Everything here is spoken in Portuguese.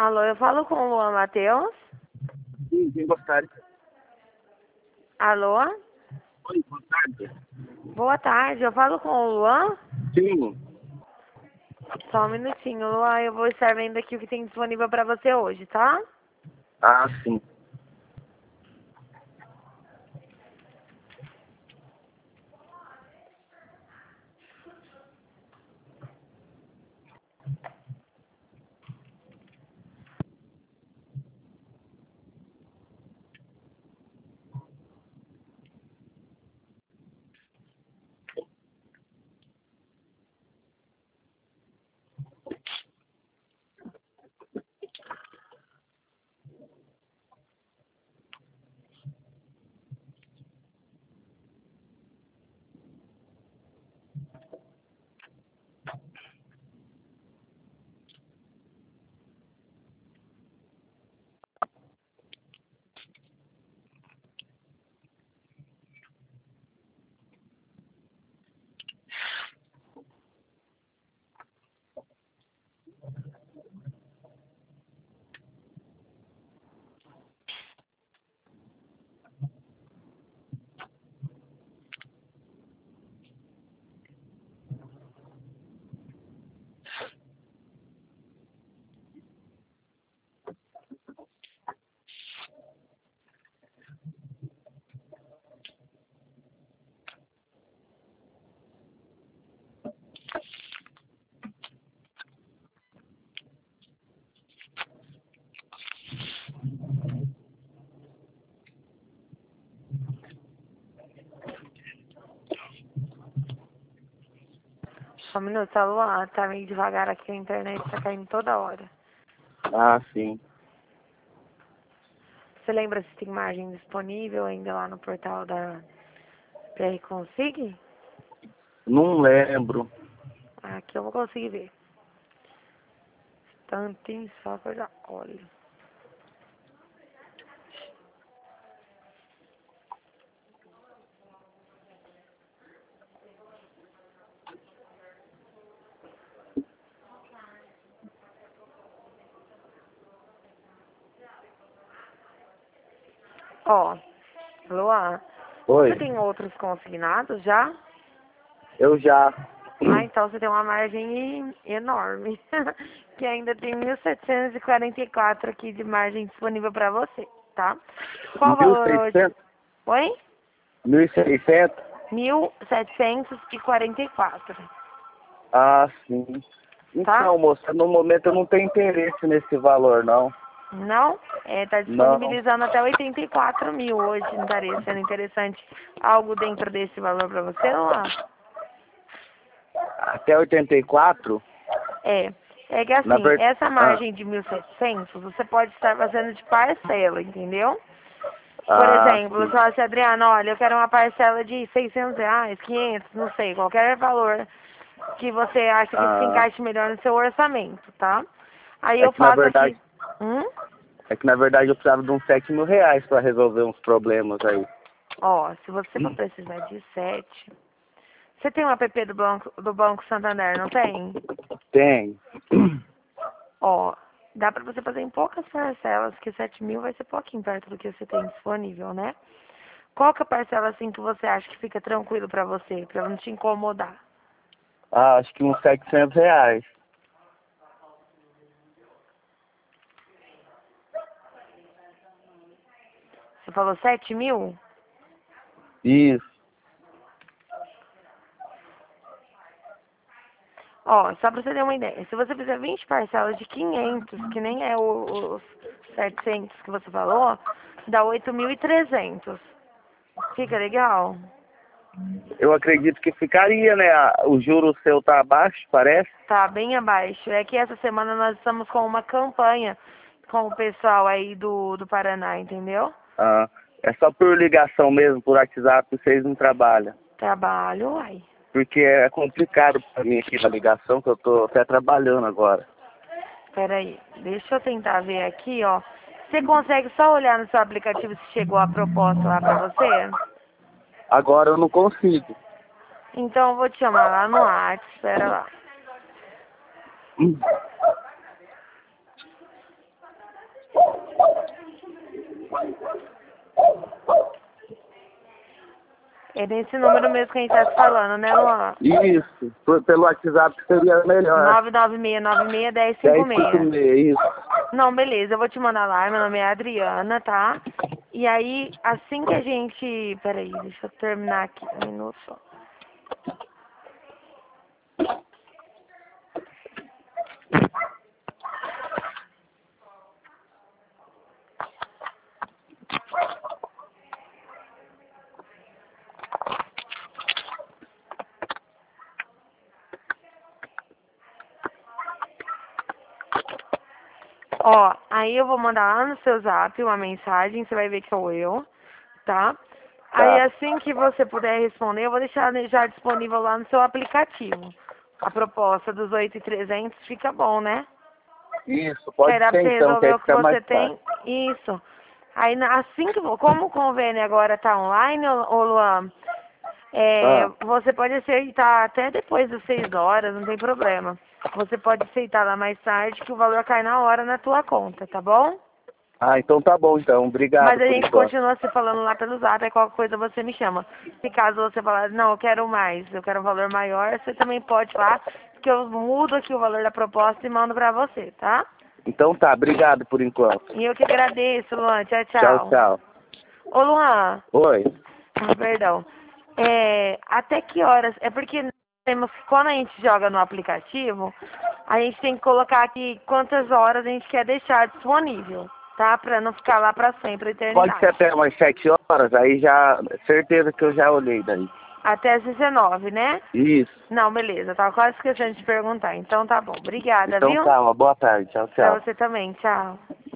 Alô, eu falo com o Luan Matheus. Sim, quem gostaria? Alô? Oi, boa tarde. Boa tarde, eu falo com o Luan. Sim. Só um minutinho, Luan, eu vou estar vendo aqui o que tem disponível pra você hoje, tá? Ah, sim. Só um minuto, tá, Luan? Tá meio devagar aqui, a internet tá caindo toda hora. Ah, sim. Você lembra se tem margem disponível ainda lá no portal da PR Consig? Não lembro. Aqui eu vou conseguir ver. Tantinho só que eu já olho. Ó, Luan, você Oi. tem outros consignados já? Eu já. Então você tem uma margem enorme. Que ainda tem 1.744 aqui de margem disponível para você, tá? Qual o valor hoje? 1.600? Oi? 1.600? 1.744, Ah, sim. tá? Então, moça, no momento eu não tenho interesse nesse valor, não. Não? Tá Não. disponibilizando até 84 mil hoje. Não estaria sendo interessante algo dentro desse valor para você, Luan? Até 84? É que Na assim, verdade. essa margem de 1.700 você pode estar fazendo de parcela, entendeu? Por exemplo, você Sim. fala assim, Adriano, olha, eu quero uma parcela de R$ 600, 500, não sei, qualquer valor que você acha que se Ah, encaixe melhor no seu orçamento, tá? Aí é eu que na faço aqui. verdade. Hum? É que na verdade eu precisava de uns 7.000 reais para resolver uns problemas aí. Ó, se você for precisar de 7, você tem um app do Banco Santander, não tem? Tem. Ó, dá pra você fazer em poucas parcelas, que 7 mil vai ser pouquinho perto do que você tem disponível, né? Qual que é a parcela assim que você acha que fica tranquilo pra você, pra não te incomodar? Ah, acho que uns 700 reais. Você falou 7 mil? Isso. Ó, só pra você ter uma ideia, se você fizer 20 parcelas de 500, que nem é os 700 que você falou, dá 8.300. Fica legal? Eu acredito que ficaria, né? O juro seu tá abaixo, parece. Tá bem abaixo. É que essa semana nós estamos com uma campanha com o pessoal aí do Paraná, entendeu? Ah, é só por ligação mesmo, por WhatsApp, vocês não trabalham. Trabalho, uai. Porque é complicado pra mim aqui na ligação, que eu tô até trabalhando agora. Peraí, deixa eu tentar ver aqui, ó. Você consegue só olhar no seu aplicativo se chegou a proposta lá pra você? Agora eu não consigo. Então eu vou te chamar lá no WhatsApp, espera lá. É nesse número mesmo que a gente tá se falando, né, Luan? Isso, pelo WhatsApp seria melhor. 996961056. 1056, isso. Não, beleza, eu vou te mandar lá, meu nome é Adriana, tá? E aí, assim que a gente... Peraí, deixa eu terminar aqui um minuto só. Ó, aí eu vou mandar lá no seu zap uma mensagem, você vai ver que sou eu, tá? Aí Tá. assim que você puder responder, eu vou deixar já disponível lá no seu aplicativo. A proposta dos 8.300 fica bom, né? Isso, Que aí pode dá pra ser você então, que resolver aí o que fica você mais tem. fácil. Isso. Aí assim que, como o convênio agora tá online, ô Luan, Ah, você pode aceitar até depois das 6 horas, não tem problema. Você pode aceitar lá mais tarde que o valor cai na hora na tua conta, tá bom? então tá bom então, Mas obrigado a por gente enquanto. continua se falando lá pelo zap, aí qualquer coisa você me chama. Se caso você falar, não, eu quero mais, eu quero um valor maior, você também pode ir lá, que eu mudo aqui o valor da proposta e mando pra você, tá? Então tá, obrigado por enquanto. E eu que agradeço, Luan. Tchau, Tchau, tchau. tchau. Ô, Luan, Oi. perdão. Até que horas? É porque temos, quando a gente joga no aplicativo, a gente tem que colocar aqui quantas horas a gente quer deixar disponível, tá? Pra não ficar lá pra sempre, a Pode ser eternidade. até umas 7 horas, aí já, certeza que eu já olhei daí. Até as 19, né? Isso. Não, beleza. Tava quase esquecendo de te perguntar. Então tá bom. Obrigada, Então viu? tá, uma boa tarde. Tchau, Pra tchau. você também. Tchau.